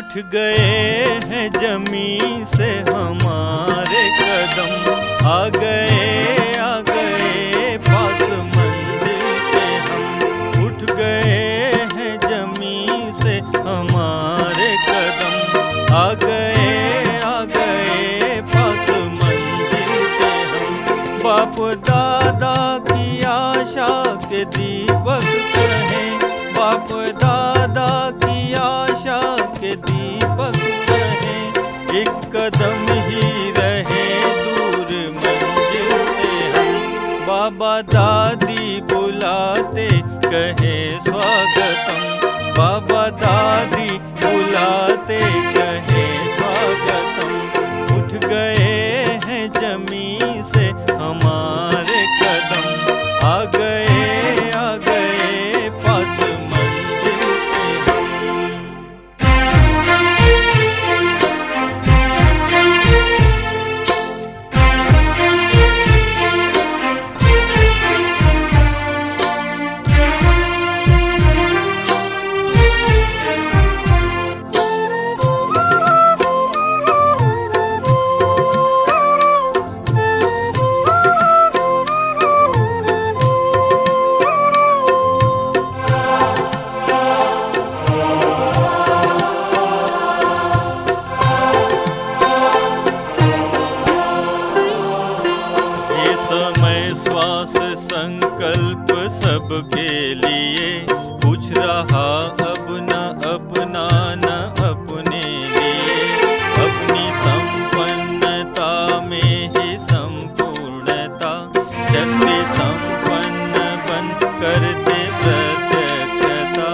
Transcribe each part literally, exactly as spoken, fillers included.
उठ गए हैं जमीन से हमारे कदम, आ गए आ गए पास मंजिल पे हम। उठ गए हैं जमीन से हमारे कदम, आ गए आ गए पास मंजिल पे हम। बाप दादा की आशा के दीपक कहें, बाप दादा की आशा के दीपक कहें, एक कदम ही रहे दूर मंजिल से हम। बाबा दादी बुलाते कहे स्वागतम, बाबा दादी बुलाते कहे स्वागतम। उठ गए हैं जमीन से हमारे कदम, आ गए आ गए पास मंजिल पे हम। श्वास संकल्प सबके लिए, पूछ रहा अब न अपना न अपने लिए। अपनी संपन्नता में ही संपूर्णता, शक्ति संपन्न बन करते प्रत्यक्षता।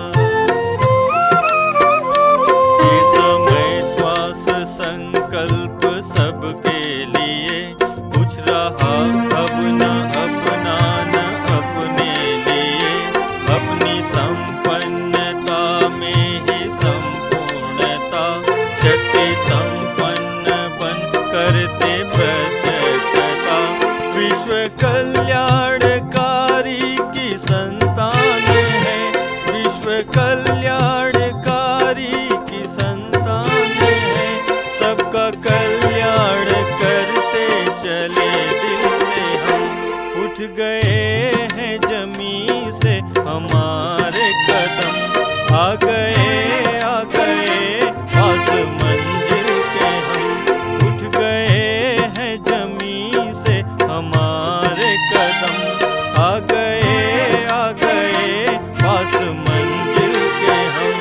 ये समय श्वास संकल्प सबके लिए, पूछ रहा अब न अपना न अपने लिए। अपनी संपन्नता में ही संपूर्णता, शक्ति संपन्न बन करते प्रत्यक्षता। विश्व कल्याणकारी की संतान है, विश्व कल्याणकारी की संतान है। सबका कल्याण करते चले दिल से हम। उठ गए हैं जमीन से हमारे कदम, आ गए आ गए पास मंजिल के हम। उठ गए हैं जमीन से हमारे कदम, आ गए आ गए पास मंजिल के हम।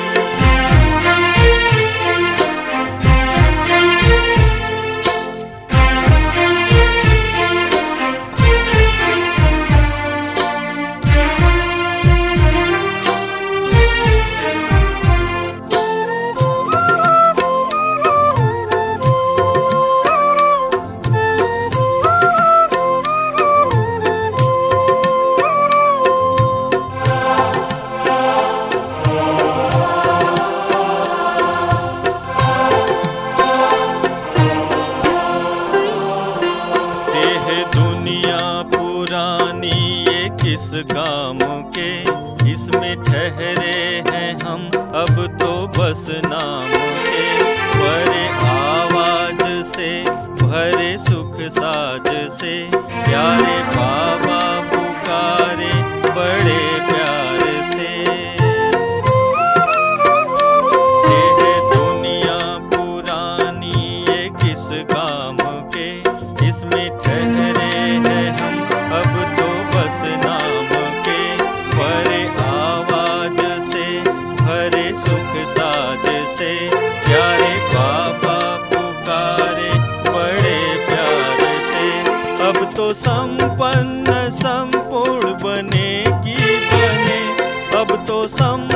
किस काम के इसमें ठहरे हैं हम अब तो बस नाम के। भरे आवाज से भरे सुख साज से, प्यारे बाबा पुकारे बड़े प्यार से। ये दुनिया पुरानी ये किस काम के, इसमें ठहरे हैं हम अब तो बस नाम के। भरे आवाज से भरे सुख साज से, प्यारे बाबा पुकारे बड़े प्यार से। अब तो संपन्न संपूर्ण बने की बने, अब तो सम